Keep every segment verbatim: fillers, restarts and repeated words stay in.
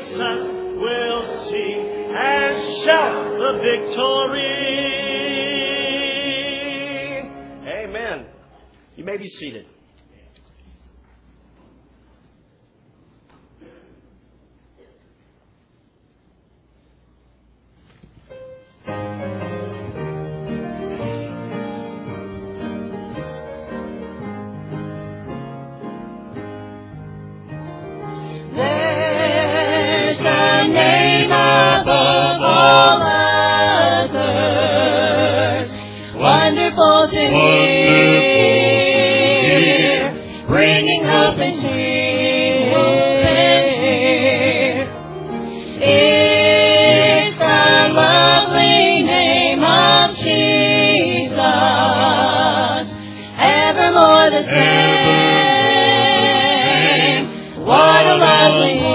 Jesus will sing and shout the victory. Amen. You may be seated. Wonderful to hear, bringing hope and cheer. It's the lovely name of Jesus, evermore the same. What a lovely name.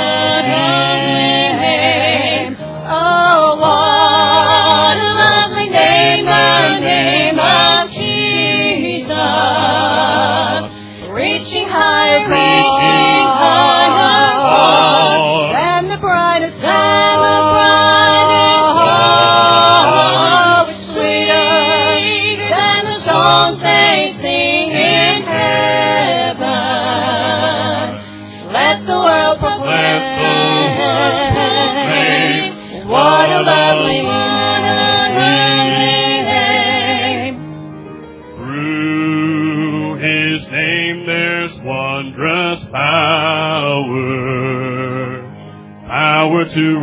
To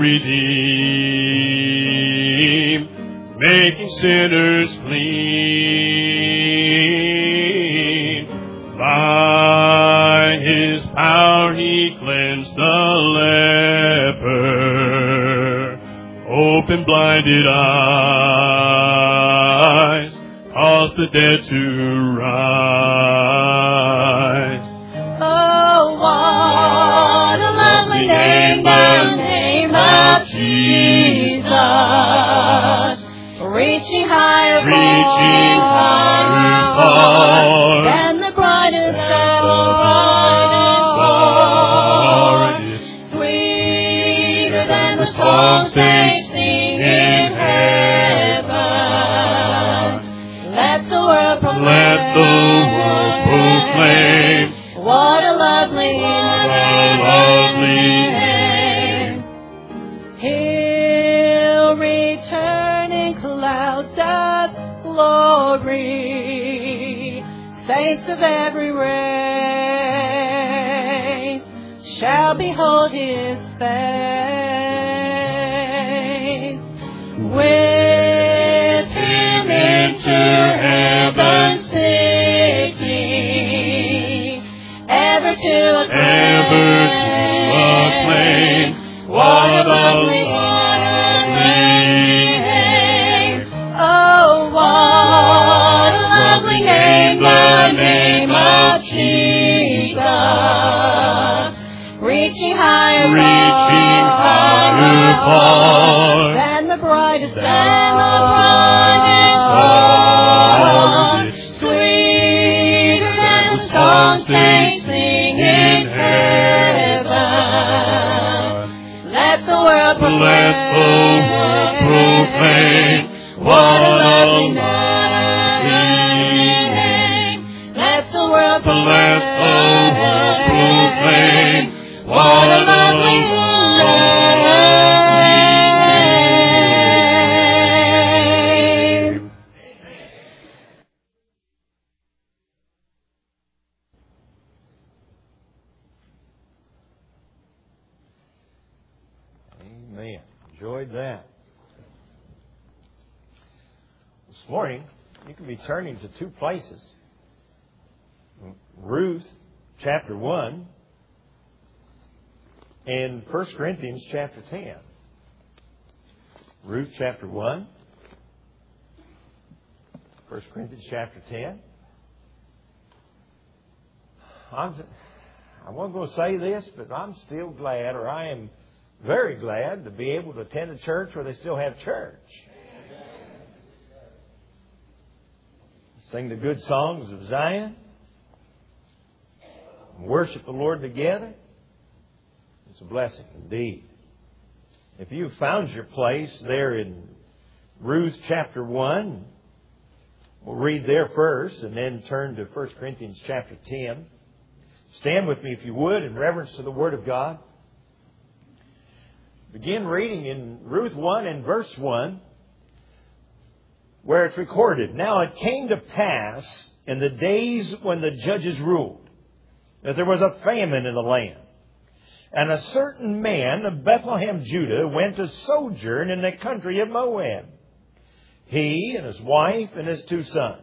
redeem, making sinners clean. By His power He cleansed the leper, opened blinded eyes, caused the dead to rise. Oh, what a lovely name, the name of Jesus, reaching higher, reaching higher far than the brightest star, sweeter than the songs they sing in heaven. Let the world proclaim, let the world proclaim, what a lovely name. He'll return in clouds of glory. Saints of every race shall behold His face. With Him into heaven city, ever to acclaim, acclaim. What a lovely name. Oh, what a lovely name, the name of Jesus, reaching higher, reaching higher far than the brightest star, sweeter than the songs they sing in heaven. Let the world proclaim, let the world proclaim, what a lovely name. Let the world proclaim, let the world proclaim, what a lovely name. Amen. Enjoyed that. This morning, you can be turning to two places. Ruth, chapter one, and First Corinthians, chapter ten. Ruth, chapter one, First Corinthians, chapter ten. I'm, I wasn't going to say this, but I'm still glad, or I am very glad, to be able to attend a church where they still have church. Sing the good songs of Zion. Worship the Lord together. It's a blessing indeed. If you found your place there in Ruth chapter one, we'll read there first and then turn to First Corinthians chapter ten. Stand with me if you would in reverence to the Word of God. Begin reading in Ruth one and verse one, where it's recorded. Now it came to pass in the days when the judges ruled that there was a famine in the land. And a certain man of Bethlehem, Judah, went to sojourn in the country of Moab, he and his wife and his two sons.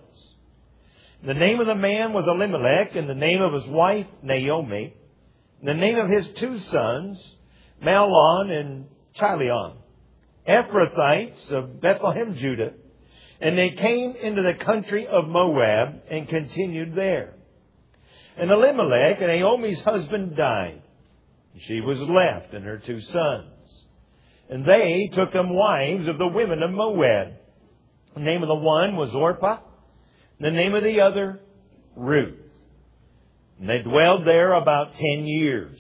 The name of the man was Elimelech, and the name of his wife Naomi, and the name of his two sons Mahlon and Chilion, Ephrathites of Bethlehem, Judah. And they came into the country of Moab and continued there. And Elimelech, Naomi's husband, died. She was left and her two sons. And they took them wives of the women of Moab. The name of the one was Orpah. The name of the other, Ruth. And they dwelled there about ten years.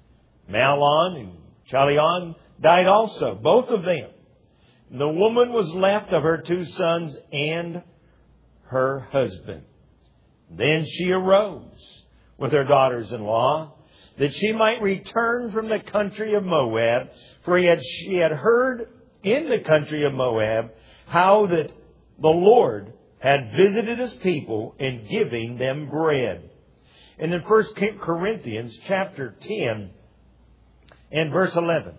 Mahlon and Chilion died also, both of them. And the woman was left of her two sons and her husband. Then she arose with her daughters-in-law, that she might return from the country of Moab, for he had, she had heard in the country of Moab how that the Lord had visited his people in giving them bread. And in First Corinthians chapter ten and verse eleven,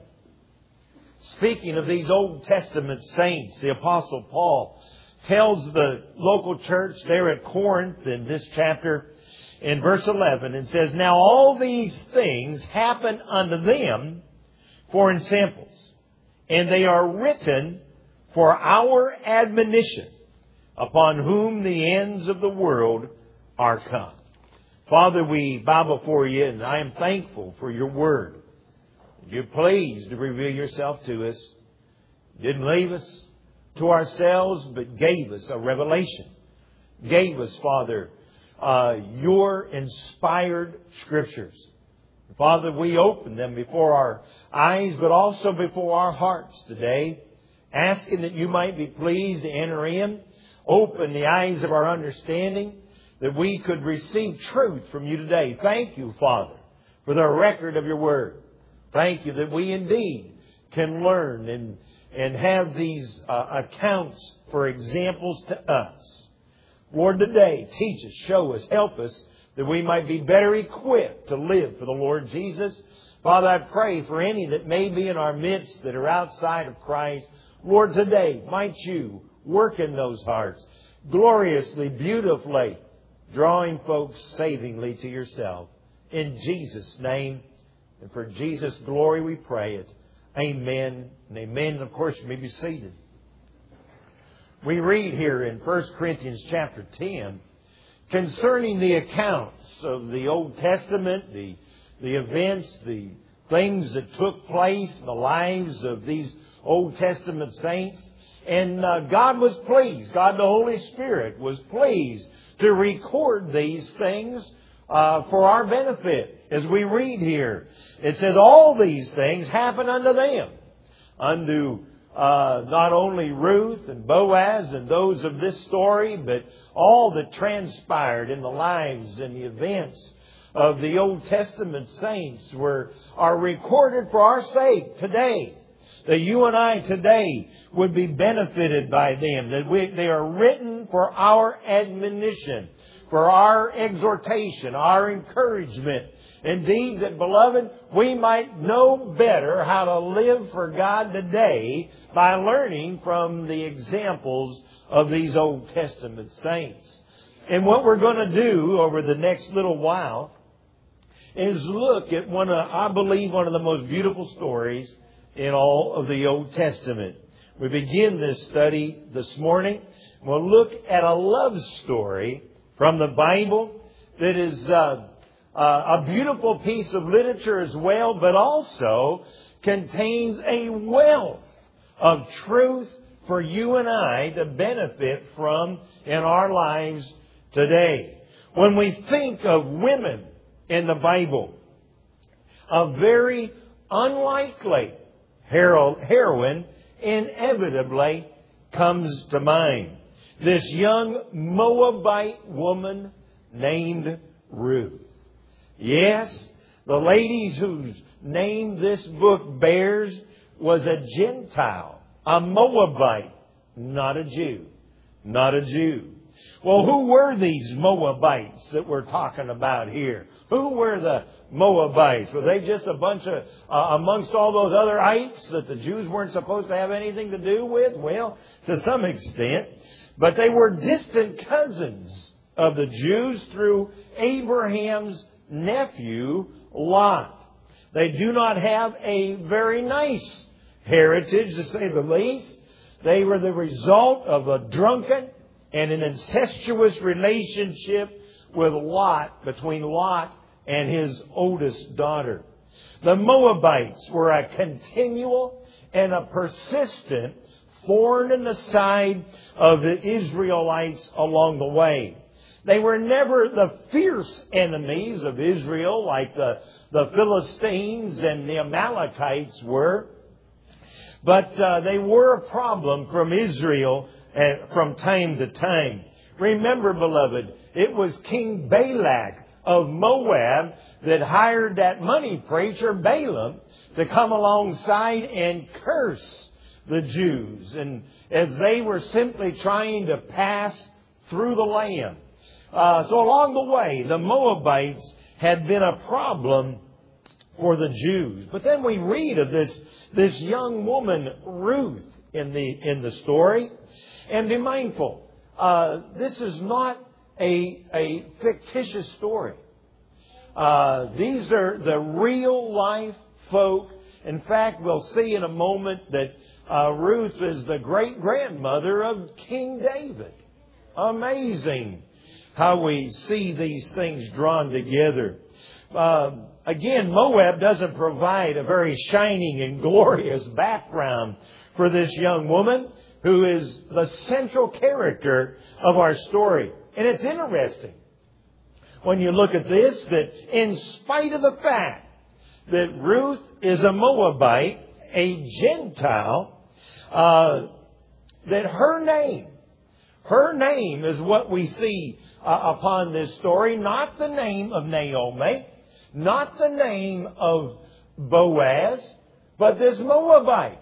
speaking of these Old Testament saints, the Apostle Paul tells the local church there at Corinth in this chapter, in verse eleven, and says, Now all these things happen unto them for ensamples, and they are written for our admonition, upon whom the ends of the world are come. Father, we bow before you, and I am thankful for your word. You're pleased to reveal yourself to us. You didn't leave us to ourselves, but gave us a revelation. Gave us, Father, uh, your inspired scriptures. Father, we open them before our eyes, but also before our hearts today, asking that you might be pleased to enter in, open the eyes of our understanding, that we could receive truth from you today. Thank you, Father, for the record of your word. Thank you that we indeed can learn and, and have these uh, accounts for examples to us. Lord, today, teach us, show us, help us, that we might be better equipped to live for the Lord Jesus. Father, I pray for any that may be in our midst that are outside of Christ. Lord, today, might you work in those hearts gloriously, beautifully, drawing folks savingly to yourself. In Jesus' name, and for Jesus' glory we pray it. Amen and amen. And of course, you may be seated. We read here in First Corinthians chapter ten concerning the accounts of the Old Testament, the, the events, the things that took place in the lives of these Old Testament saints. And uh, God was pleased. God the Holy Spirit was pleased to record these things uh, for our benefit. As we read here, it says, all these things happen unto them, unto uh, not only Ruth and Boaz and those of this story, but all that transpired in the lives and the events of the Old Testament saints were are recorded for our sake today. That you and I today would be benefited by them. That we, they are written for our admonition, for our exhortation, our encouragement. Indeed, that, beloved, we might know better how to live for God today by learning from the examples of these Old Testament saints. And what we're going to do over the next little while is look at one of, I believe, one of the most beautiful stories in all of the Old Testament. We begin this study this morning. We'll look at a love story from the Bible that is uh, uh, a beautiful piece of literature as well, but also contains a wealth of truth for you and I to benefit from in our lives today. When we think of women in the Bible, a very unlikely hero- heroine inevitably comes to mind. This young Moabite woman named Ruth. Yes, the lady whose name this book bears was a Gentile, a Moabite, not a Jew. Not a Jew. Well, who were these Moabites that we're talking about here? Who were the Moabites? Were they just a bunch of, uh, amongst all those other ites that the Jews weren't supposed to have anything to do with? Well, to some extent. But they were distant cousins of the Jews through Abraham's nephew, Lot. They do not have a very nice heritage, to say the least. They were the result of a drunken and an incestuous relationship with Lot, between Lot and his oldest daughter. The Moabites were a continual and a persistent thorn in the side of the Israelites along the way. They were never the fierce enemies of Israel like the, the Philistines and the Amalekites were. But uh, they were a problem from Israel uh, from time to time. Remember, beloved, it was King Balak of Moab that hired that money preacher Balaam to come alongside and curse the Jews, and as they were simply trying to pass through the land. Uh, so along the way, the Moabites had been a problem for the Jews. But then we read of this, this young woman, Ruth, in the, in the story. And be mindful, uh, this is not a, a fictitious story. Uh, these are the real life folk. In fact, we'll see in a moment that uh, Ruth is the great grandmother of King David. Amazing how we see these things drawn together. Uh, again, Moab doesn't provide a very shining and glorious background for this young woman who is the central character of our story. And it's interesting when you look at this, that in spite of the fact that Ruth is a Moabite, a Gentile, uh, that her name, her name is what we see uh, upon this story, not the name of Naomi, not the name of Boaz, but this Moabite,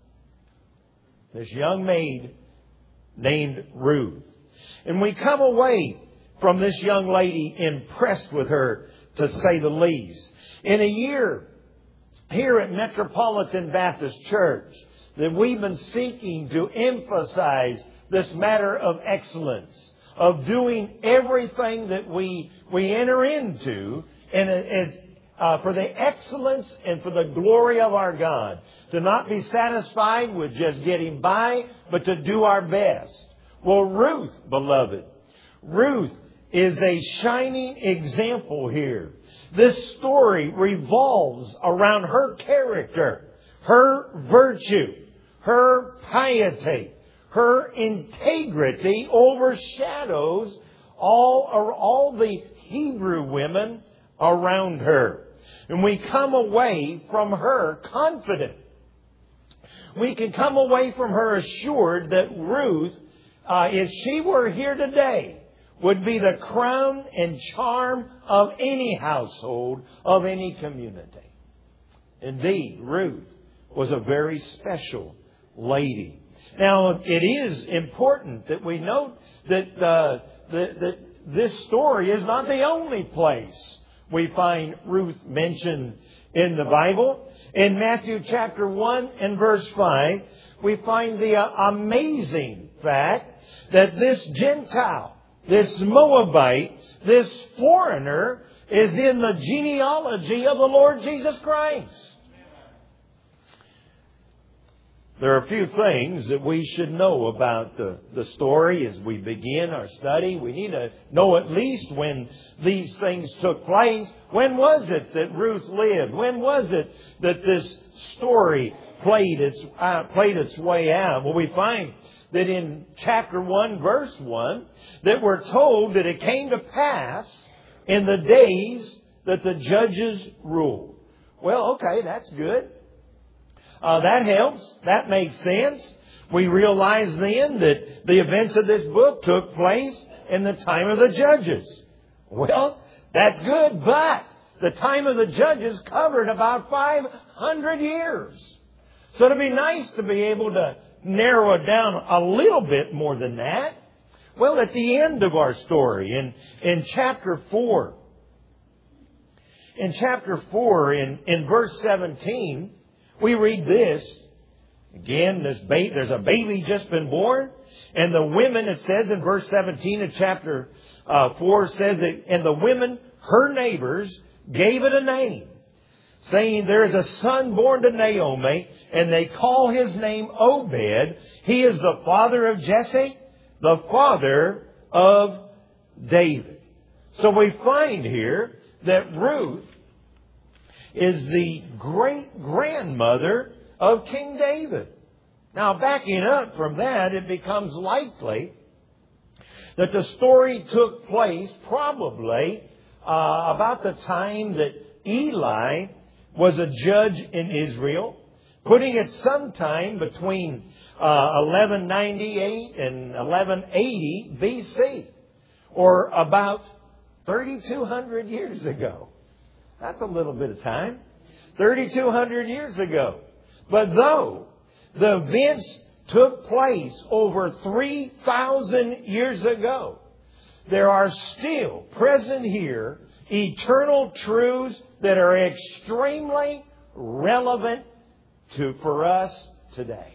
this young maid named Ruth. And we come away from this young lady impressed with her, to say the least. In a year here at Metropolitan Baptist Church that we've been seeking to emphasize this matter of excellence, of doing everything that we we enter into and as uh, for the excellence and for the glory of our God, to not be satisfied with just getting by, but to do our best. Well, Ruth, beloved, Ruth is a shining example here. This story revolves around her character, her virtue, her piety, her integrity overshadows all, all the Hebrew women around her. And we come away from her confident. We can come away from her assured that Ruth, uh, if she were here today, would be the crown and charm of any household, of any community. Indeed, Ruth was a very special lady. Now, it is important that we note that, uh, that, that this story is not the only place we find Ruth mentioned in the Bible. In Matthew chapter one and verse five, we find the uh, amazing fact that this Gentile, this Moabite, this foreigner is in the genealogy of the Lord Jesus Christ. There are a few things that we should know about the, the story as we begin our study. We need to know at least when these things took place. When was it that Ruth lived? When was it that this story played its, uh, played its way out? Well, we find that in chapter one, verse one, that we're told that it came to pass in the days that the judges ruled. Well, okay, that's good. Uh, that helps. That makes sense. We realize then that the events of this book took place in the time of the judges. Well, that's good, but the time of the judges covered about five hundred years. So it'd be nice to be able to narrow it down a little bit more than that. Well, at the end of our story, in, in chapter four, in chapter four, in, in verse seventeen, we read this. Again, this ba- there's a baby just been born. And the women, it says in verse seventeen of chapter uh, four, says that, and the women, her neighbors, gave it a name, saying, there is a son born to Naomi, and they call his name Obed. He is the father of Jesse, the father of David. So we find here that Ruth is the great-grandmother of King David. Now, backing up from that, it becomes likely that the story took place probably uh, about the time that Eli was a judge in Israel, putting it sometime between uh, eleven ninety-eight and eleven eighty B C, or about thirty-two hundred years ago. That's a little bit of time. thirty-two hundred years ago. But though the events took place over three thousand years ago, there are still present here eternal truths that are extremely relevant to for us today.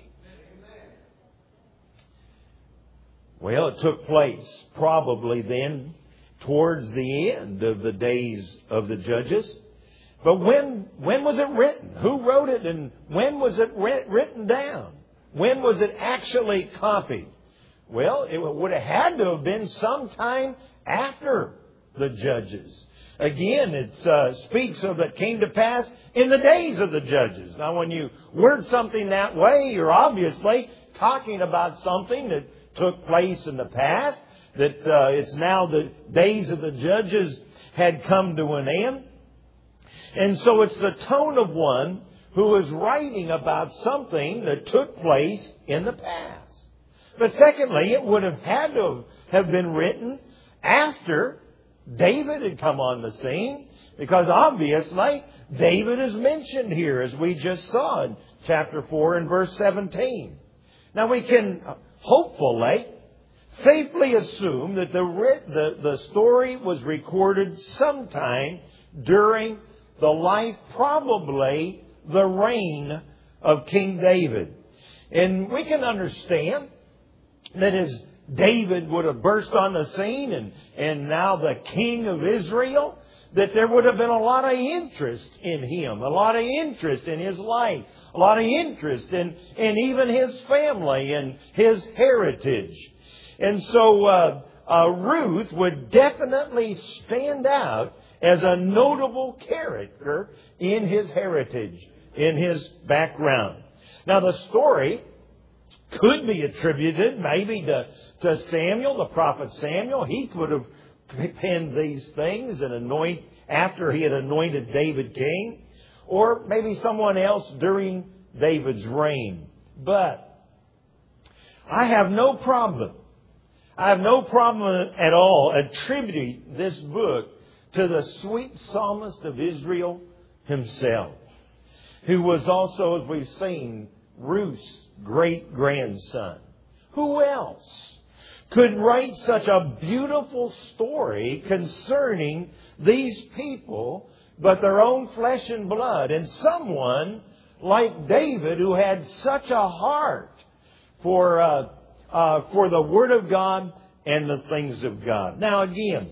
Well, it took place probably then towards the end of the days of the judges. But when when was it written? Who wrote it, and when was it written down? When was it actually copied? Well, it would have had to have been sometime after the judges. Again, it uh, speaks of it came to pass in the days of the judges. Now, when you word something that way, you're obviously talking about something that took place in the past, that uh, it's now the days of the judges had come to an end. And so it's the tone of one who is writing about something that took place in the past. But secondly, it would have had to have been written after David had come on the scene, because obviously David is mentioned here, as we just saw in chapter four and verse seventeen. Now we can hopefully safely assume that the, the, the story was recorded sometime during the life, probably the reign of King David. And we can understand that as David would have burst on the scene and, and now the king of Israel, that there would have been a lot of interest in him, a lot of interest in his life, a lot of interest in, in even his family and his heritage. And so uh, uh, Ruth would definitely stand out as a notable character in his heritage, in his background. Now, the story could be attributed maybe to, to Samuel, the prophet Samuel. He could have penned these things and anoint after he had anointed David king, or maybe someone else during David's reign. But I have no problem. I have no problem at all attributing this book to the sweet psalmist of Israel himself, who was also, as we've seen, Ruth's great-grandson. Who else could write such a beautiful story concerning these people, but their own flesh and blood, and someone like David who had such a heart for, uh, uh, for the Word of God and the things of God. Now again,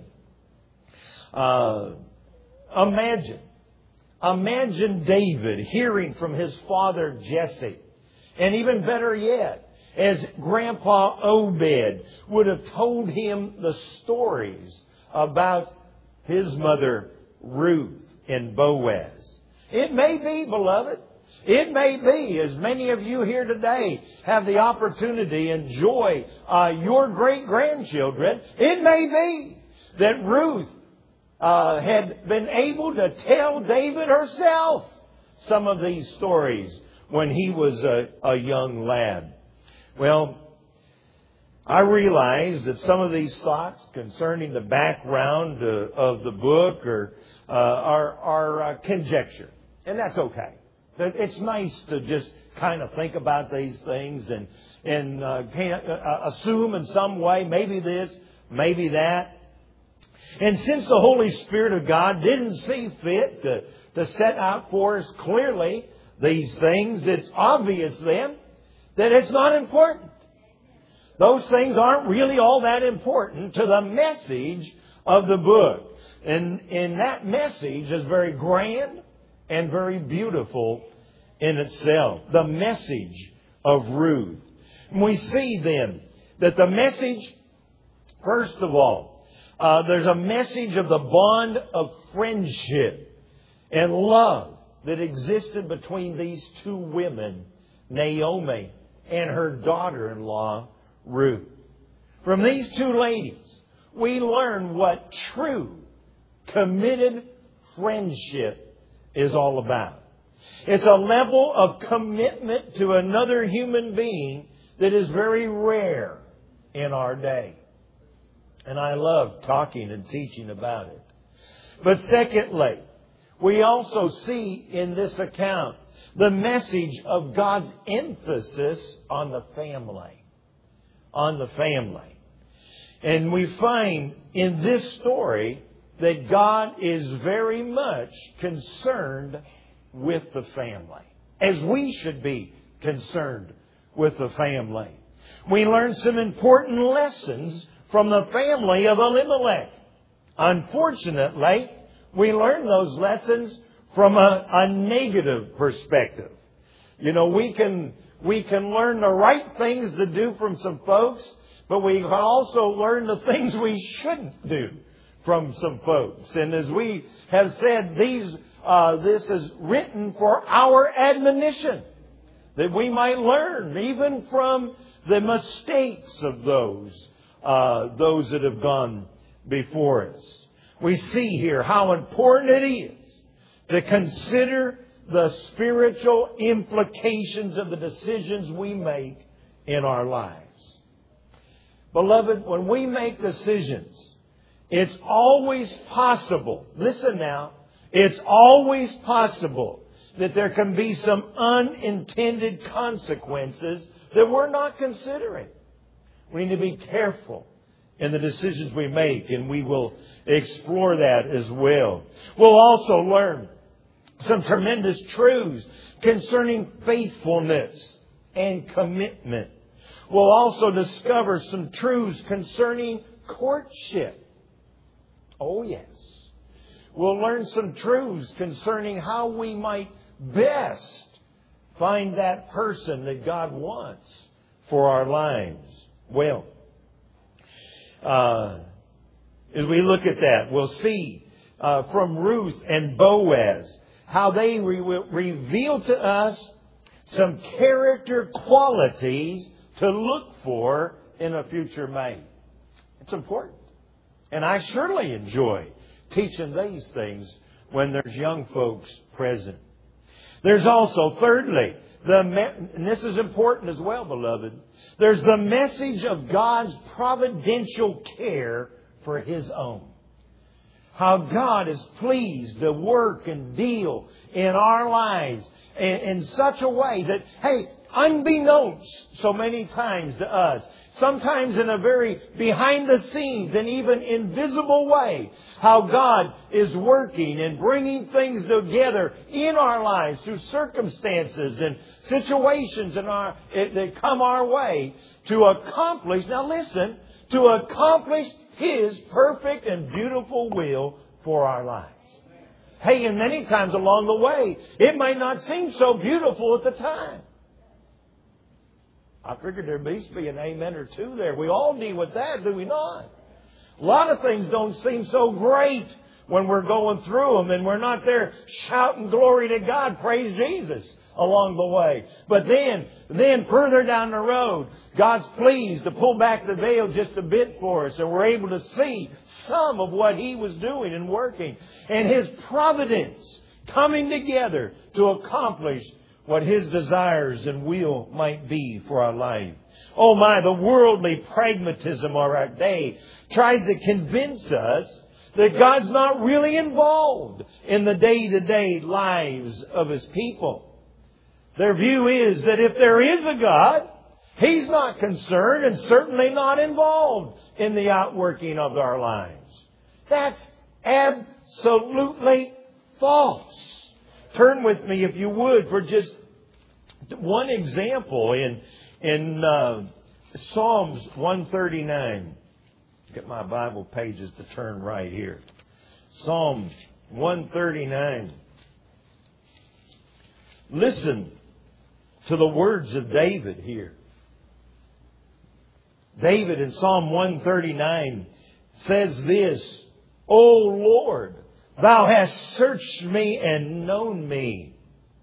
Uh, imagine, imagine David hearing from his father Jesse, and even better yet, as Grandpa Obed would have told him the stories about his mother Ruth and Boaz. It may be, beloved, it may be, as many of you here today have the opportunity to enjoy uh, your great-grandchildren, it may be that Ruth Uh, had been able to tell David herself some of these stories when he was a, a young lad. Well, I realize that some of these thoughts concerning the background uh, of the book are, uh, are, are uh, conjecture. And that's okay. It's nice to just kind of think about these things and, and uh, assume in some way, maybe this, maybe that. And since the Holy Spirit of God didn't see fit to, to set out for us clearly these things, it's obvious then that it's not important. Those things aren't really all that important to the message of the book. And, and that message is very grand and very beautiful in itself. The message of Ruth. And we see then that the message, first of all, uh, there's a message of the bond of friendship and love that existed between these two women, Naomi and her daughter-in-law, Ruth. From these two ladies, we learn what true, committed friendship is all about. It's a level of commitment to another human being that is very rare in our day. And I love talking and teaching about it. But secondly, we also see in this account the message of God's emphasis on the family. On the family. And we find in this story that God is very much concerned with the family, as we should be concerned with the family. We learn some important lessons from the family of Elimelech. Unfortunately, we learn those lessons from a, a negative perspective. You know, we can we can learn the right things to do from some folks, but we can also learn the things we shouldn't do from some folks. And as we have said, these uh, this is written for our admonition, that we might learn even from the mistakes of those uh, those that have gone before us. We see here how important it is to consider the spiritual implications of the decisions we make in our lives. Beloved, when we make decisions, it's always possible, listen now, it's always possible that there can be some unintended consequences that we're not considering. We need to be careful in the decisions we make, and we will explore that as well. We'll also learn some tremendous truths concerning faithfulness and commitment. We'll also discover some truths concerning courtship. Oh, yes. We'll learn some truths concerning how we might best find that person that God wants for our lives. Well, uh, as we look at that, we'll see uh, from Ruth and Boaz how they re- reveal to us some character qualities to look for in a future mate. It's important. And I surely enjoy teaching these things when there's young folks present. There's also, thirdly, the me- and this is important as well, beloved, there's the message of God's providential care for His own. How God is pleased to work and deal in our lives in, in such a way that, hey, unbeknownst so many times to us, sometimes in a very behind the scenes and even invisible way, how God is working and bringing things together in our lives through circumstances and situations in our, that come our way to accomplish, now listen, to accomplish His perfect and beautiful will for our lives. Hey, and many times along the way, it might not seem so beautiful at the time. I figured there needs to be an amen or two there. We all deal with that, do we not? A lot of things don't seem so great when we're going through them and we're not there shouting glory to God, praise Jesus along the way. But then, then further down the road, God's pleased to pull back the veil just a bit for us, and we're able to see some of what He was doing and working. And His providence coming together to accomplish what His desires and will might be for our life. Oh my, the worldly pragmatism of our day tries to convince us that God's not really involved in the day-to-day lives of His people. Their view is that if there is a God, He's not concerned and certainly not involved in the outworking of our lives. That's absolutely false. Turn with me, if you would, for just one example in in uh, Psalms one thirty-nine. Get my Bible pages to turn right here. Psalm one thirty-nine. Listen to the words of David here. David in Psalm one thirty-nine says this, O Lord, Thou hast searched me and known me.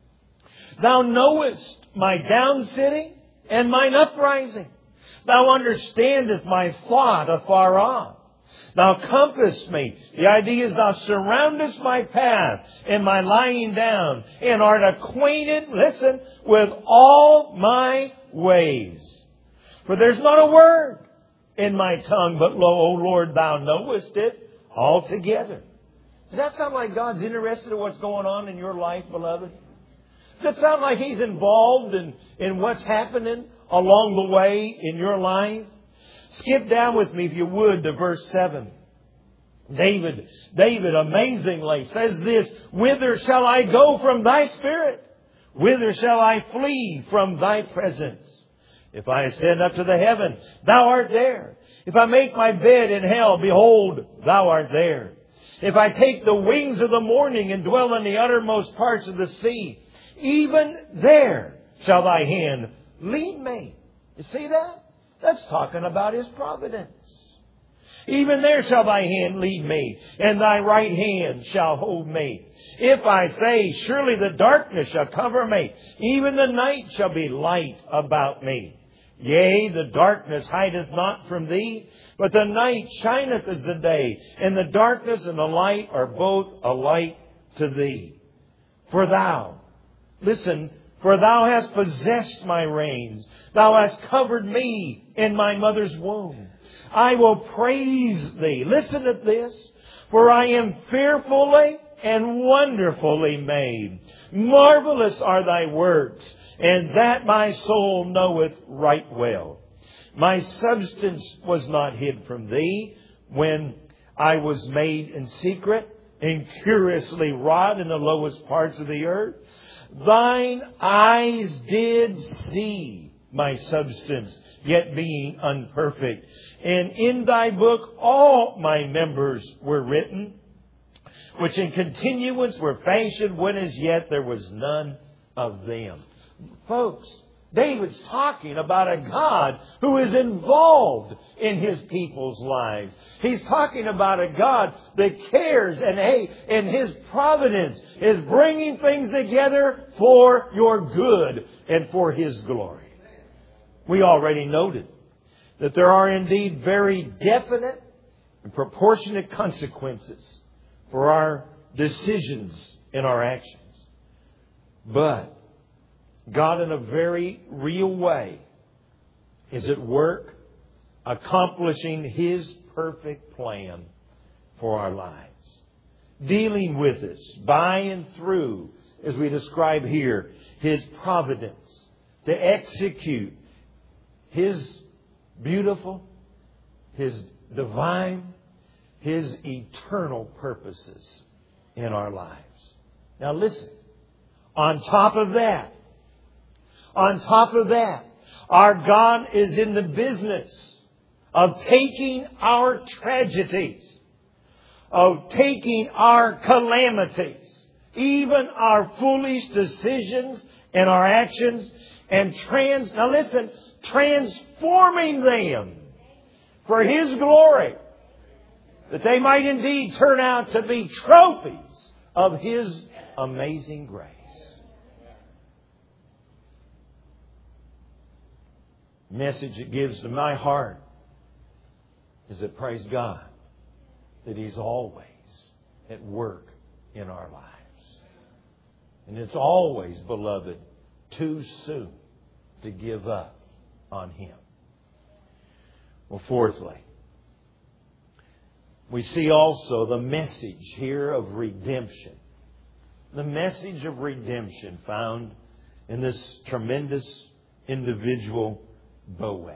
Thou knowest my downsitting and mine uprising. Thou understandest my thought afar off. Thou compassest me. The idea is Thou surroundest my path and my lying down, and art acquainted, listen, with all my ways. For there's not a word in my tongue, but lo, O Lord, Thou knowest it altogether. Does that sound like God's interested in what's going on in your life, beloved? Does it sound like He's involved in, in what's happening along the way in your life? Skip down with me, if you would, to verse seven. David, David amazingly says this, Whither shall I go from Thy Spirit? Whither shall I flee from Thy presence? If I ascend up to the heaven, Thou art there. If I make my bed in hell, behold, Thou art there. If I take the wings of the morning and dwell in the uttermost parts of the sea, even there shall Thy hand lead me. You see that? That's talking about His providence. Even there shall Thy hand lead me, and Thy right hand shall hold me. If I say, surely the darkness shall cover me, even the night shall be light about me. Yea, the darkness hideth not from Thee, but the night shineth as the day, and the darkness and the light are both alike to Thee. For Thou, listen, for Thou hast possessed my reins. Thou hast covered me in my mother's womb. I will praise Thee. Listen to this. For I am fearfully and wonderfully made. Marvelous are Thy works, and that my soul knoweth right well. My substance was not hid from Thee when I was made in secret and curiously wrought in the lowest parts of the earth. Thine eyes did see my substance, yet being unperfect. And in Thy book all my members were written, which in continuance were fashioned when as yet there was none of them. Folks, David's talking about a God who is involved in His people's lives. He's talking about a God that cares and, hey, in His providence is bringing things together for your good and for His glory. We already noted that there are indeed very definite and proportionate consequences for our decisions and our actions. But God, in a very real way, is at work accomplishing His perfect plan for our lives. Dealing with us by and through, as we describe here, His providence to execute His beautiful, His divine, His eternal purposes in our lives. Now listen, on top of that, On top of that, our God is in the business of taking our tragedies, of taking our calamities, even our foolish decisions and our actions, and trans, now listen, transforming them for His glory, that they might indeed turn out to be trophies of His amazing grace. Message it gives to my heart is that, praise God, that He's always at work in our lives. And it's always, beloved, too soon to give up on Him. Well, fourthly, we see also the message here of redemption. The message of redemption found in this tremendous individual, Boaz.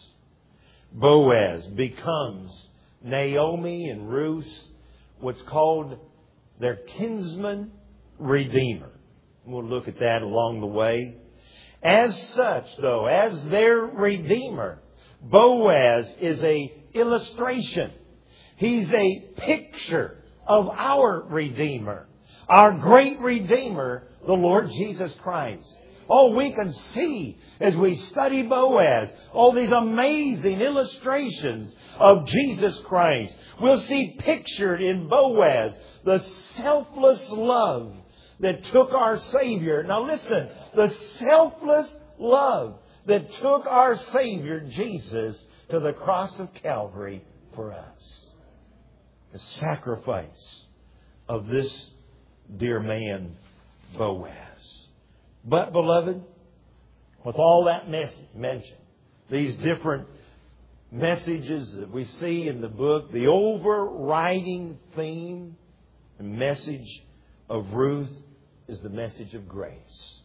Boaz becomes Naomi and Ruth, what's called their kinsman redeemer. We'll look at that along the way. As such, though, as their redeemer, Boaz is a illustration. He's a picture of our Redeemer, our great Redeemer, the Lord Jesus Christ. Oh, we can see as we study Boaz, all these amazing illustrations of Jesus Christ. We'll see pictured in Boaz the selfless love that took our Savior. Now listen, the selfless love that took our Savior Jesus to the cross of Calvary for us. The sacrifice of this dear man, Boaz. But, beloved, with all that message mentioned, these different messages that we see in the book, the overriding theme and message of Ruth is the message of grace.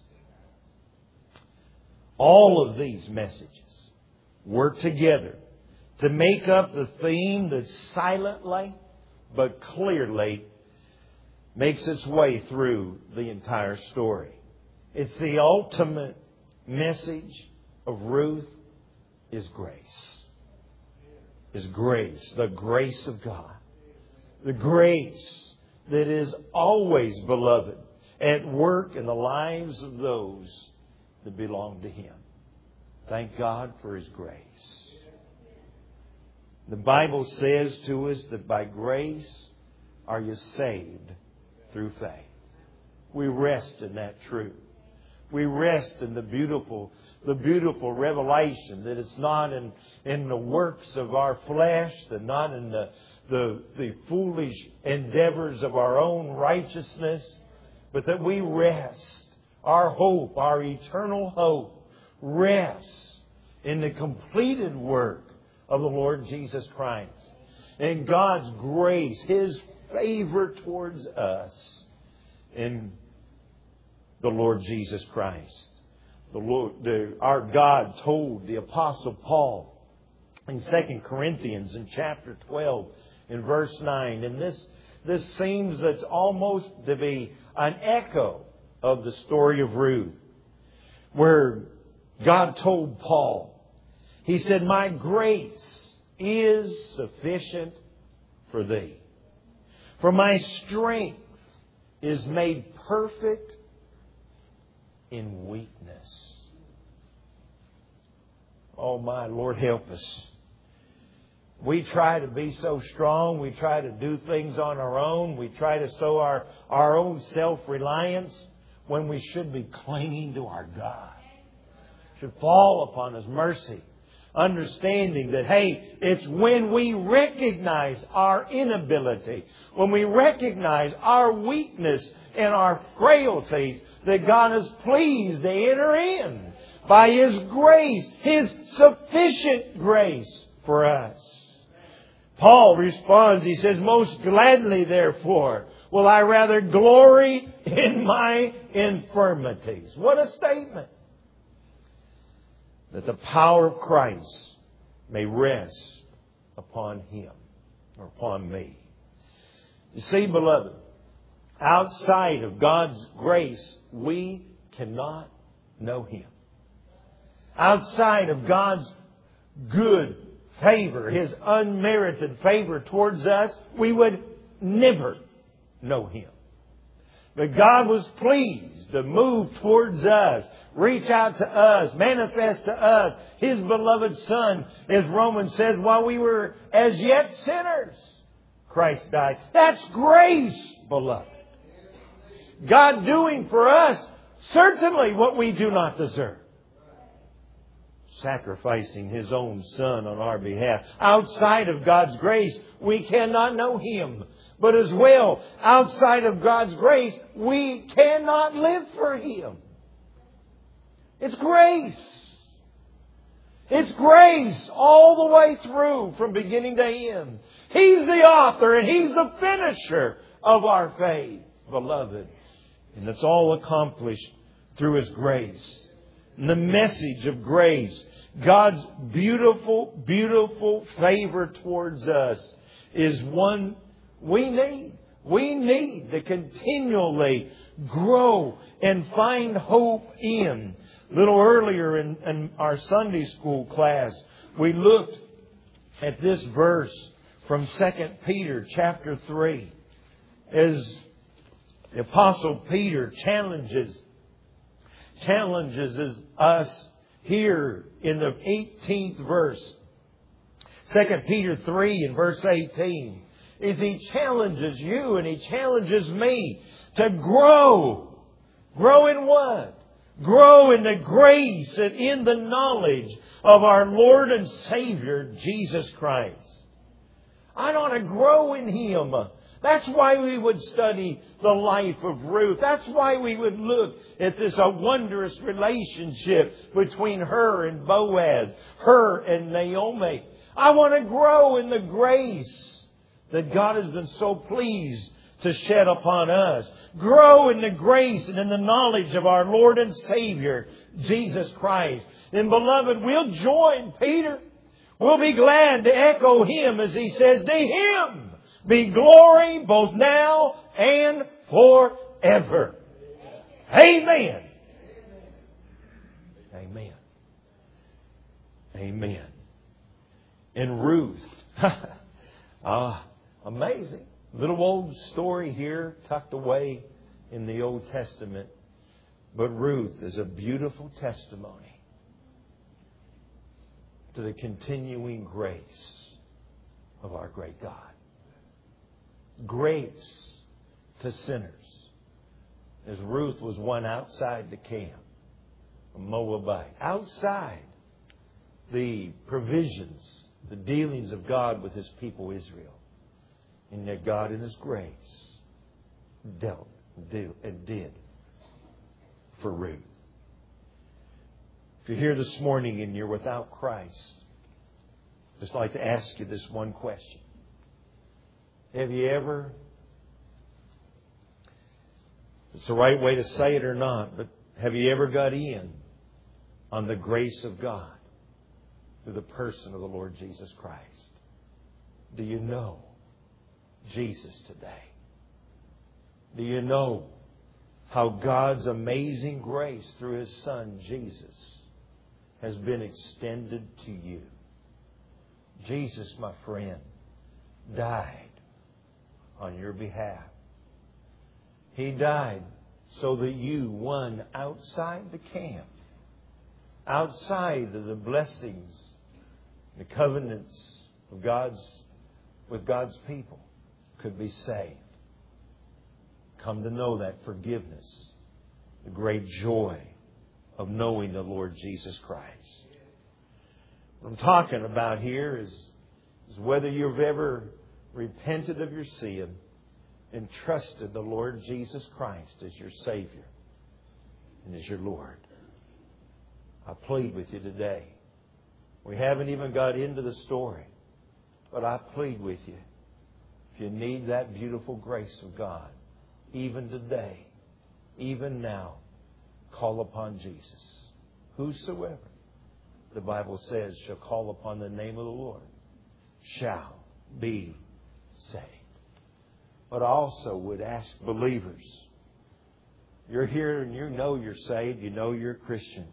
All of these messages work together to make up the theme that silently but clearly makes its way through the entire story. It's the ultimate message of Ruth is grace. Is grace. The grace of God. The grace that is always, beloved, at work in the lives of those that belong to Him. Thank God for His grace. The Bible says to us that by grace are you saved through faith. We rest in that truth. We rest in the beautiful, the beautiful revelation that it's not in, in the works of our flesh, and not in the, the, the foolish endeavors of our own righteousness, but that we rest. Our hope, our eternal hope, rests in the completed work of the Lord Jesus Christ. And God's grace, His favor towards us in the Lord Jesus Christ. The Lord, the, our God told the Apostle Paul in Second Corinthians in chapter twelve in verse nine. And this, this seems that's almost to be an echo of the story of Ruth, where God told Paul, He said, "My grace is sufficient for thee. For my strength is made perfect in weakness." Oh my, Lord, help us. We try to be so strong. We try to do things on our own. We try to sow our, our own self-reliance when we should be clinging to our God. Should fall upon His mercy. Understanding that, hey, it's when we recognize our inability, when we recognize our weakness and our frailties, that God is pleased to enter in by His grace, His sufficient grace for us. Paul responds, he says, "Most gladly, therefore, will I rather glory in my infirmities." What a statement. That the power of Christ may rest upon Him or upon me. You see, beloved, outside of God's grace, we cannot know Him. Outside of God's good favor, His unmerited favor towards us, we would never know Him. But God was pleased to move towards us, reach out to us, manifest to us His beloved Son. As Romans says, while we were as yet sinners, Christ died. That's grace, beloved. God doing for us certainly what we do not deserve. Sacrificing His own Son on our behalf. Outside of God's grace, we cannot know Him. but as well, outside of God's grace, we cannot live for Him. It's grace. It's grace all the way through from beginning to end. He's the author and He's the finisher of our faith, beloved. And it's all accomplished through His grace. And the message of grace, God's beautiful, beautiful favor towards us, is one we need. We need to continually grow and find hope in. A little earlier in, in our Sunday school class, we looked at this verse from Second Peter chapter three. As the Apostle Peter challenges, challenges us here in the eighteenth verse. Second Peter three and verse eighteen. Is he challenges you and he challenges me to grow. Grow in what? Grow in the grace and in the knowledge of our Lord and Savior, Jesus Christ. I ought to grow in Him. That's why we would study the life of Ruth. That's why we would look at this a wondrous relationship between her and Boaz, her and Naomi. I want to grow in the grace that God has been so pleased to shed upon us. Grow in the grace and in the knowledge of our Lord and Savior, Jesus Christ. And beloved, we'll join Peter. We'll be glad to echo him as he says, to Him be glory both now and forever. Amen. Amen. Amen. And Ruth. Ah, amazing. Little old story here tucked away in the Old Testament. But Ruth is a beautiful testimony to the continuing grace of our great God. Grace to sinners. As Ruth was one outside the camp, a Moabite. Outside the provisions, the dealings of God with His people Israel. And yet God in His grace dealt and did for Ruth. If you're here this morning and you're without Christ, I'd just like to ask you this one question. Have you ever, it's the right way to say it or not, but have you ever got in on the grace of God through the person of the Lord Jesus Christ? Do you know Jesus today? Do you know how God's amazing grace through His Son, Jesus, has been extended to you? Jesus, my friend, died on your behalf. He died so that you, one outside the camp, outside of the blessings, the covenants of God's, with God's people, could be saved. Come to know that forgiveness, the great joy of knowing the Lord Jesus Christ. What I'm talking about here is, is whether you've ever repented of your sin and trusted the Lord Jesus Christ as your Savior and as your Lord. I plead with you today. We haven't even got into the story, but I plead with you. If you need that beautiful grace of God, even today, even now, call upon Jesus. Whosoever, the Bible says, shall call upon the name of the Lord, shall be saved. But I also would ask believers, you're here and you know you're saved, you know you're a Christian.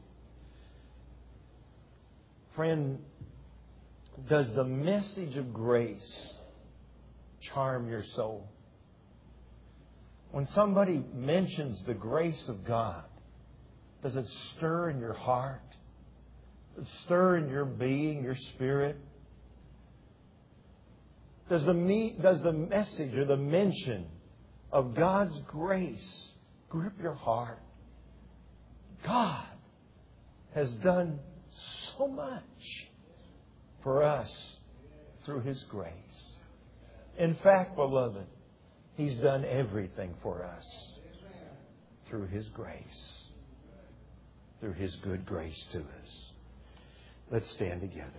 Friend, does the message of grace charm your soul? When somebody mentions the grace of God, does it stir in your heart? Does it stir in your being, your spirit? Does the, me, does the message or the mention of God's grace grip your heart? God has done so much for us through His grace. In fact, beloved, He's done everything for us through His grace, through His good grace to us. Let's stand together.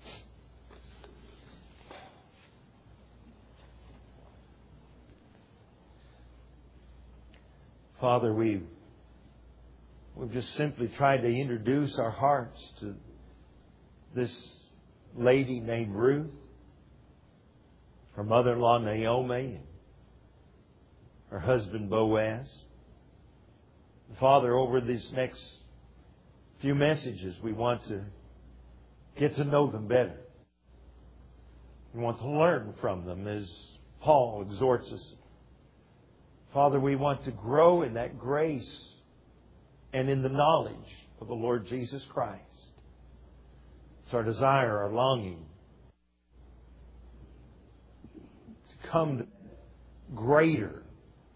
Father, we've, we've just simply tried to introduce our hearts to this lady named Ruth, her mother-in-law Naomi, and her husband Boaz. Father, over these next few messages, we want to get to know them better. We want to learn from them as Paul exhorts us. Father, we want to grow in that grace and in the knowledge of the Lord Jesus Christ. It's our desire, our longing to come to greater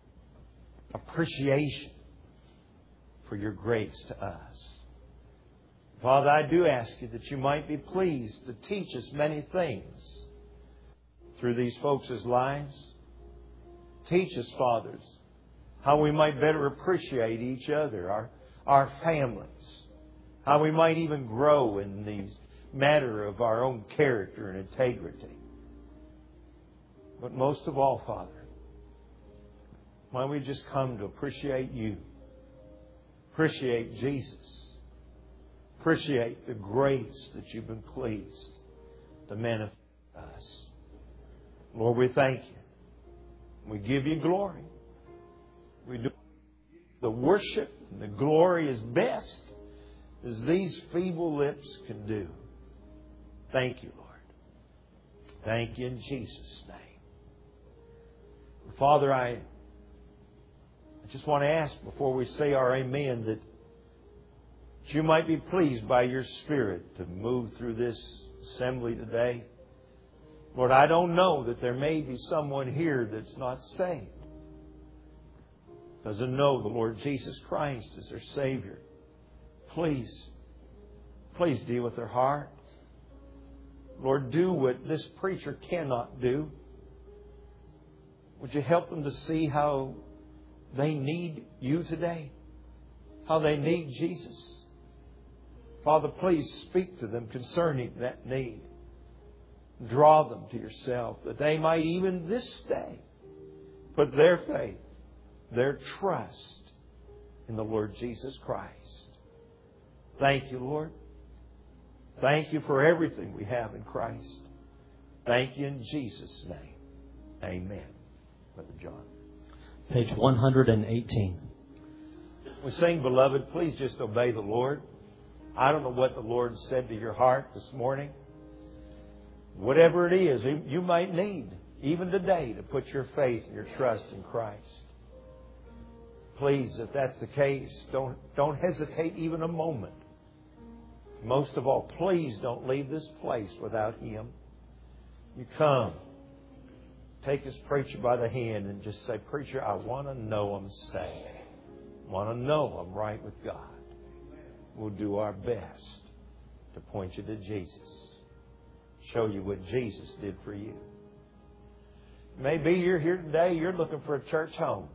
appreciation for your grace to us. Father, I do ask you that you might be pleased to teach us many things through these folks' lives. Teach us, fathers, how we might better appreciate each other, our, our families, how we might even grow in the matter of our own character and integrity. But most of all, Father, why don't we just come to appreciate you, appreciate Jesus, appreciate the grace that you've been pleased to manifest us. Lord, we thank you. We give you glory. We do the worship and the glory as best as these feeble lips can do. Thank you, Lord. Thank you in Jesus' name. Father, I, I just want to ask before we say our amen that you might be pleased by your Spirit to move through this assembly today. Lord, I don't know that there may be someone here that's not saved, doesn't know the Lord Jesus Christ as their Savior. Please, please deal with their heart. Lord, do what this preacher cannot do. Would you help them to see how they need you today? How they need Jesus? Father, please speak to them concerning that need. Draw them to yourself, that they might even this day put their faith, their trust in the Lord Jesus Christ. Thank you, Lord. Thank you for everything we have in Christ. Thank you in Jesus' name. Amen. Brother John. Page one hundred eighteen. We sing, Beloved, please just obey the Lord. I don't know what the Lord said to your heart this morning. Whatever it is you might need, even today, to put your faith and your trust in Christ. Please, if that's the case, don't, don't hesitate even a moment. Most of all, please don't leave this place without Him. You come, take this preacher by the hand and just say, Preacher, I want to know I'm saved. I want to know I'm right with God. We'll do our best to point you to Jesus. Show you what Jesus did for you. Maybe you're here today, you're looking for a church home.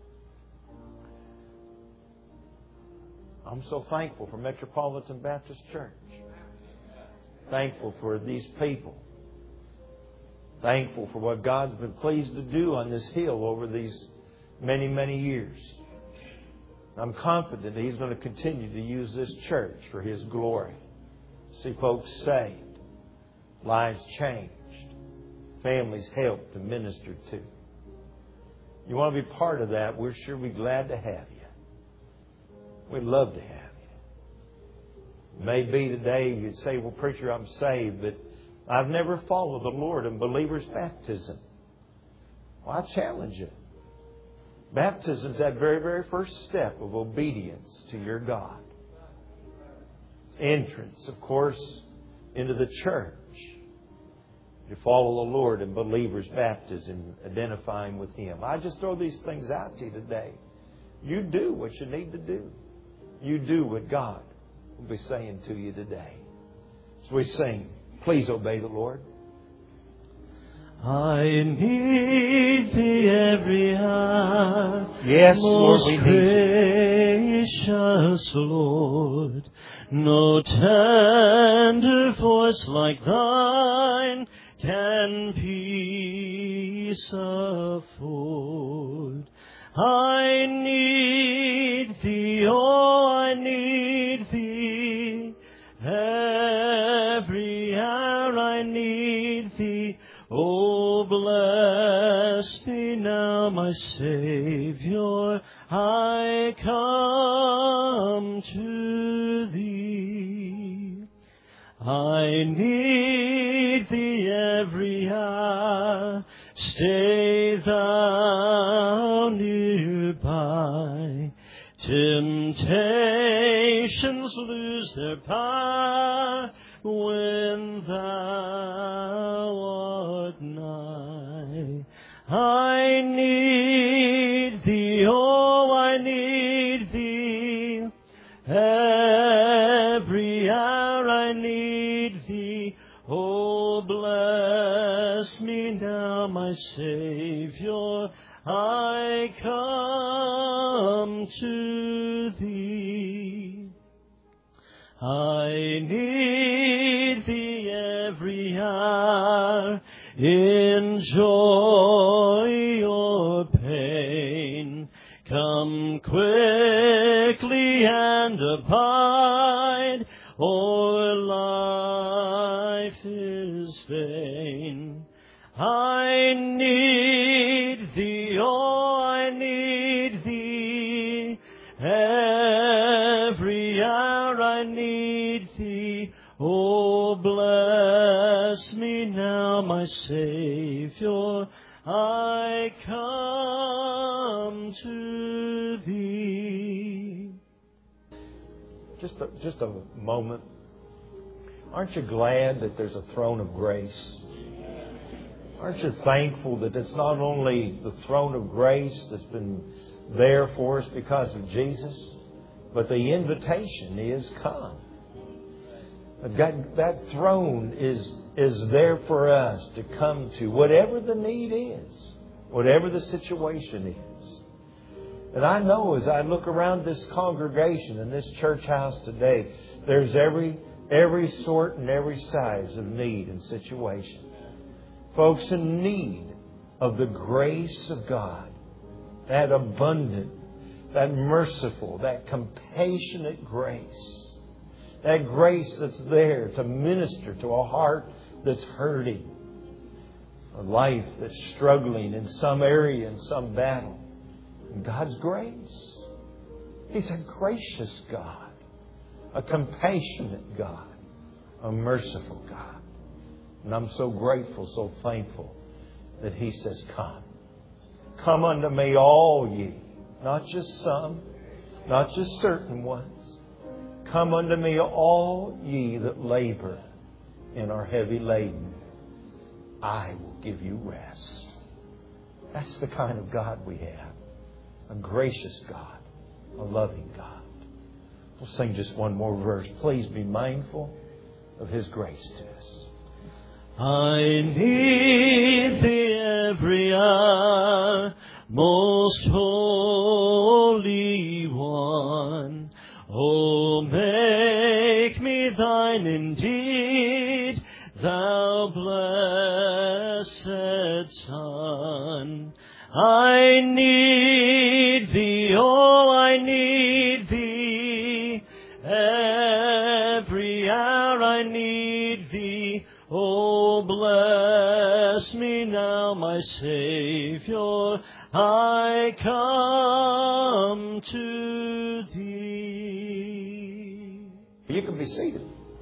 I'm so thankful for Metropolitan Baptist Church. Thankful for these people. Thankful for what God's been pleased to do on this hill over these many, many years. I'm confident that He's going to continue to use this church for His glory. See folks saved. Lives changed. Families helped and ministered to. You want to be part of that, we're sure we're glad to have you. We'd love to have you. Maybe today you'd say, well, preacher, I'm saved, but I've never followed the Lord in believer's baptism. Well, I challenge you. Baptism is that very, very first step of obedience to your God. Entrance, of course, into the church. You follow the Lord in believer's baptism, identifying with Him. I just throw these things out to you today. You do what you need to do. You do what God will be saying to you today. So we sing, please obey the Lord. I need Thee every hour. Yes, Lord, Most we need You. gracious Lord, no tender voice like Thine can peace afford. I need Thee, oh, I need Thee. Every hour I need Thee. Oh, bless me now, my Savior. I come to Thee. I need Thee every hour. Stay Thou nearby. Temptations lose their power when Thou art nigh. I need Thee, oh, I need Thee. Every hour I need Thee. Oh, bless me now, my Savior. I come to Thee. I need Thee every hour, in joy or pain. Come quickly and abide, or life is vain. I need Thee, oh, I need Thee. Every hour I need Thee. Oh, bless me now, my Savior. I come to Thee. Just a, just a moment. Aren't you glad that there's a throne of grace? Aren't you thankful that it's not only the throne of grace that's been there for us because of Jesus, but the invitation is come. That, that throne is, is there for us to come to, whatever the need is, whatever the situation is. And I know as I look around this congregation and this church house today, there's every every sort and every size of need and situation. Folks in need of the grace of God, that abundant, that merciful, that compassionate grace. That grace that's there to minister to a heart that's hurting, a life that's struggling in some area, in some battle. And God's grace. He's a gracious God, a compassionate God, a merciful God. And I'm so grateful, so thankful that He says, come. Come unto me all ye, not just some, not just certain ones. Come unto me all ye that labor and are heavy laden. I will give you rest. That's the kind of God we have. A gracious God. A loving God. We'll sing just one more verse. Please be mindful of His grace to us. I need Thee every hour, most holy one. Oh, make me Thine indeed, Thou blessed Son. I need Thee, oh, I need Thee. Every hour I need Thee. Oh, bless me now, my Savior. I come to Thee. You can be seated.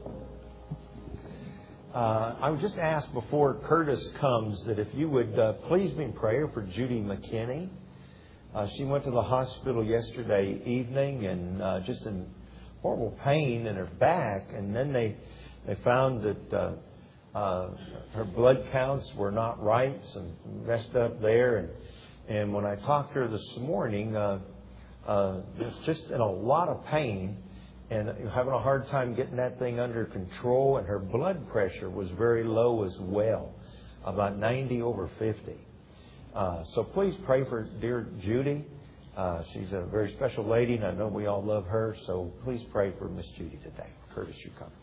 Uh, I would just ask before Curtis comes that if you would uh, please be in prayer for Judy McKinney. Uh, she went to the hospital yesterday evening and uh, just in horrible pain in her back. And then they they found that uh, uh, her blood counts were not right, some messed up there. And and when I talked to her this morning, uh, uh, it's just in a lot of pain. And having a hard time getting that thing under control, and her blood pressure was very low as well. about ninety over fifty. Uh, so please pray for dear Judy. Uh, she's a very special lady, and I know we all love her. So please pray for Miss Judy today. Curtis, you come.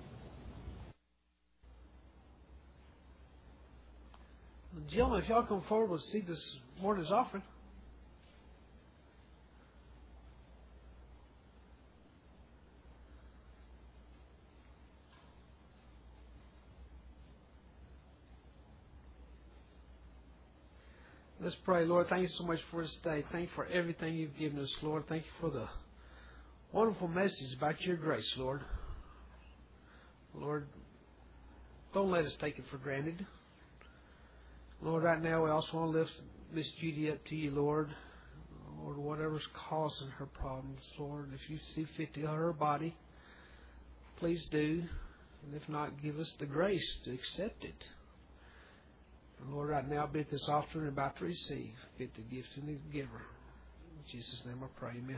Gentlemen, if y'all come forward, we'll see this morning's offering. Let's pray. Lord, thank you so much for this day. Thank you for everything you've given us, Lord. Thank you for the wonderful message about your grace, Lord. Lord, don't let us take it for granted. Lord, right now we also want to lift Miss Judy up to you, Lord. Lord, whatever's causing her problems, Lord, if you see fit to heal her body, please do. And if not, give us the grace to accept it. Lord, right now, be at this offering about to receive. Get the gift and the giver. In Jesus' name I pray, amen.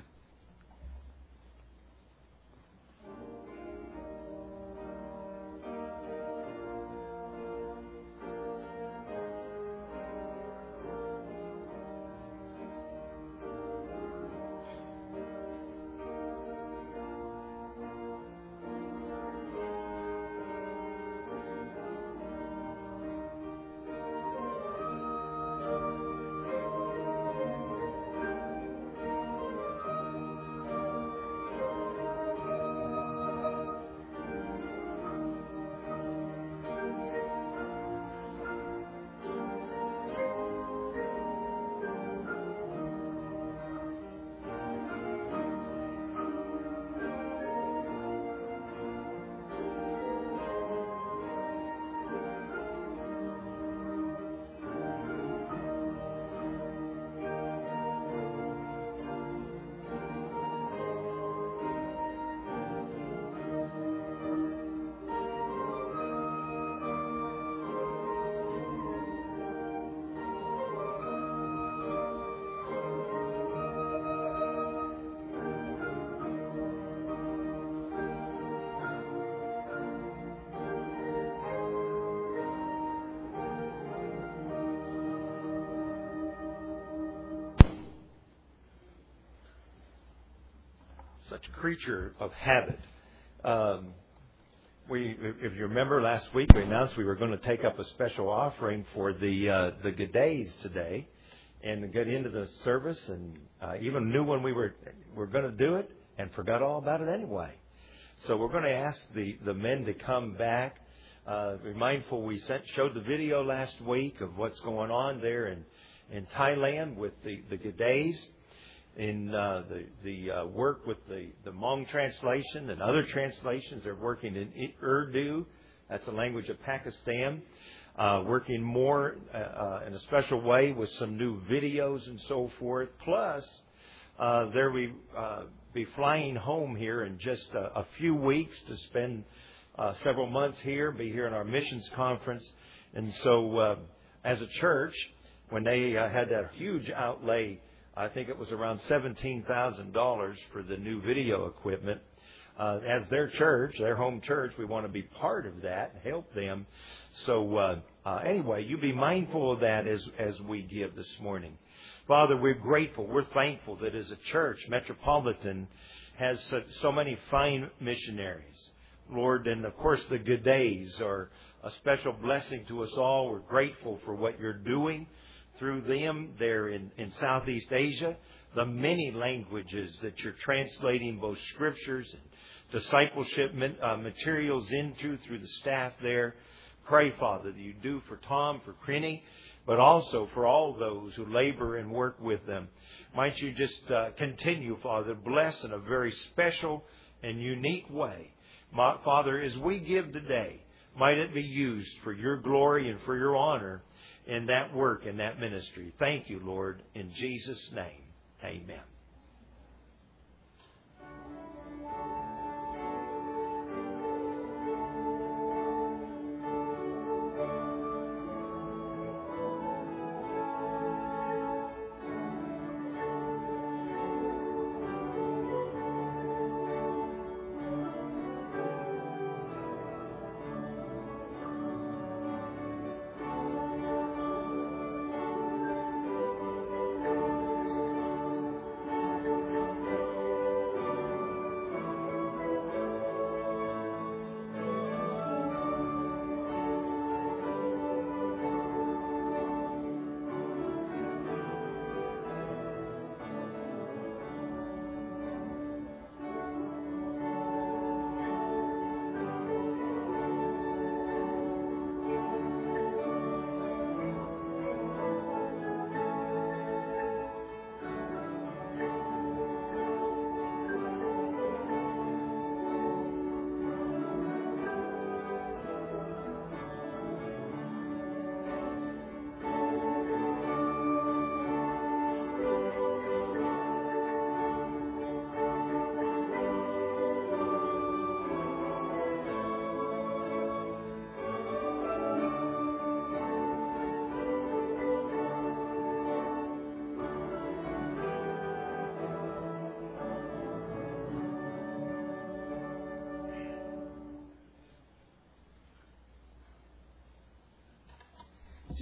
Such a creature of habit. Um, we, if you remember last week, we announced we were going to take up a special offering for the uh, the G'days today, and get into the service, and uh, even knew when we were were going to do it, and forgot all about it anyway. So we're going to ask the, the men to come back. Uh, be mindful, we sent showed the video last week of what's going on there in in Thailand with the the G'days. In uh, the the uh, work with the, the Hmong translation and other translations. They're working in Urdu. That's a language of Pakistan. Uh, working more uh, uh, in a special way with some new videos and so forth. Plus, uh, there we uh, be flying home here in just a, a few weeks to spend uh, several months here, be here in our missions conference. And so uh, as a church, when they uh, had that huge outlay, I think it was around seventeen thousand dollars for the new video equipment. Uh, as their church, their home church, we want to be part of that and help them. So uh, uh, anyway, you be mindful of that as, as we give this morning. Father, we're grateful. We're thankful that as a church, Metropolitan has so, so many fine missionaries. Lord, and of course the G'days are a special blessing to us all. We're grateful for what you're doing through them there in, in Southeast Asia, the many languages that you're translating both scriptures and discipleship uh, materials into through the staff there. Pray, Father, that you do for Tom, for Crinny, but also for all those who labor and work with them. Might you just uh, continue, Father, bless in a very special and unique way. My, Father, as we give today, might it be used for your glory and for your honor in that work, in that ministry. Thank you, Lord, in Jesus' name. Amen.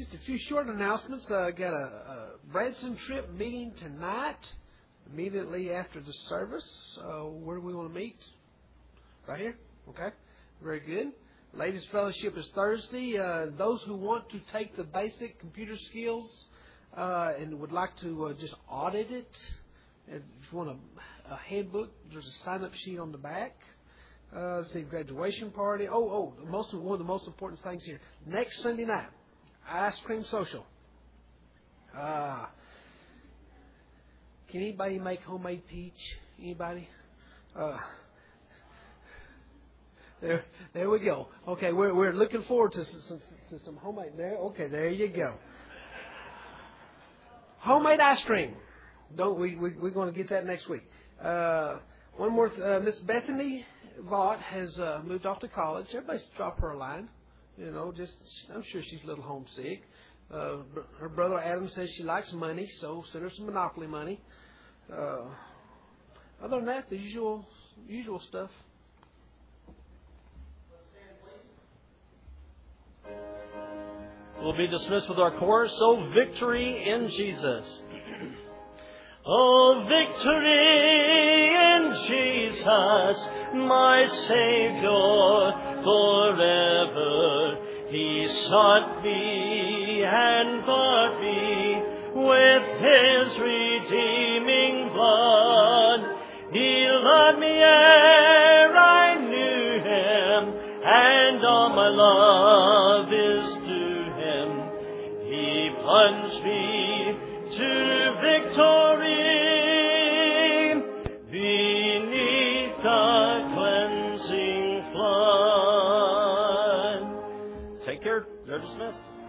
just a few short announcements. I uh, got a, a Branson trip meeting tonight, immediately after the service. Uh, where do we want to meet? Right here? Okay. Very good. Ladies Fellowship is Thursday. Uh, those who want to take the basic computer skills uh, and would like to uh, just audit it, if you want a, a handbook, there's a sign-up sheet on the back. Uh, let's see, graduation party. Oh, oh, the most, one of the most important things here. Next Sunday night, ice cream social. Uh, can anybody make homemade peach? Anybody? Uh, there, there we go. Okay, we're we're looking forward to some, some to some homemade. There, okay, there you go. Homemade ice cream. Don't we? we we're going to get that next week. Uh, one more. Uh, Miss Bethany Vaught has uh, moved off to college. Everybody drop her a line. You know, just I'm sure she's a little homesick. Uh, her brother Adam says she likes money, so send her some Monopoly money. Uh, other than that, the usual usual stuff. We'll be dismissed with our chorus, "Oh, victory in Jesus." Oh, victory in Jesus, my Savior, forever. He sought me and bought me with His redeeming blood. He loved me ere I knew Him, and all my love is due Him. He plunged me to victory beneath the cleansing flood. Take care. They're dismissed.